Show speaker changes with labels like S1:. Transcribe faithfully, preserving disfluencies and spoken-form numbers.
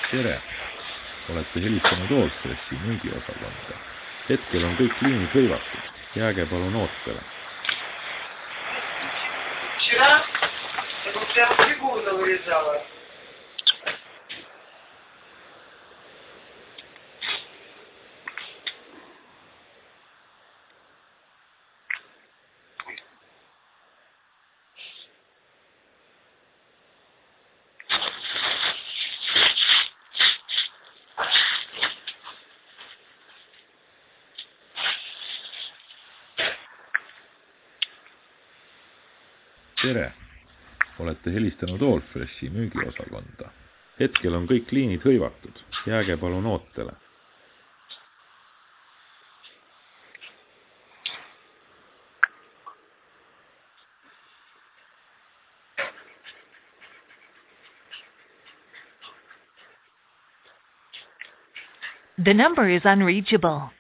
S1: tere! Olete helistanud Allfreshi müügiosakonda. Hetkel on kõik liinid hõivatud. Jääge palun ootele.
S2: Вчера это прям фигурно вырезала.
S1: Tere! Olete helistanud Allfreshi müügiosakonda. Hetkel on kõik liinid hõivatud. Jääge palun ootele.
S3: The number is unreachable.